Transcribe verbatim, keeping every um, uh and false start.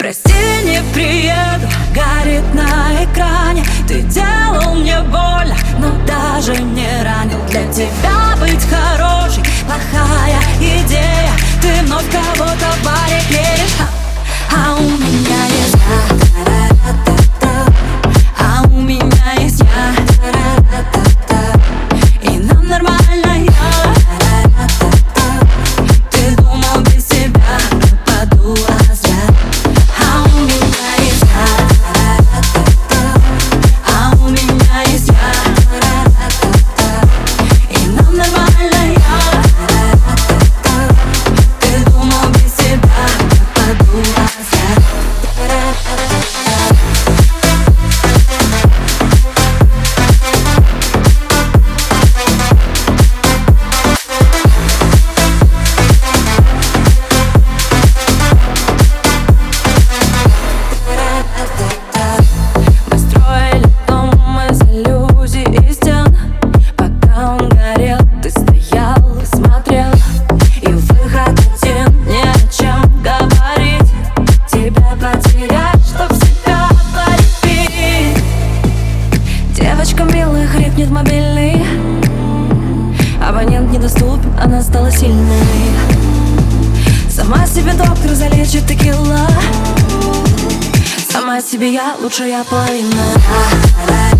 Прости, не приеду, горит на экране. Ты делал мне больно, но даже не ранил. Для тебя быть хорошей плохая идея. Ты вновь кого-то в баре клеишь, а, а у меня есть я, а у меня есть я, и нам нормально я. Ты думал без себя пропаду, а зря. А у меня есть я, а у меня есть я, и нам нормально я. Ты думал без себя пропаду, а зря. Хрипнет мобильный, абонент недоступен, она стала сильной. Сама себе доктор залечит текила. Сама себе я лучшая половина.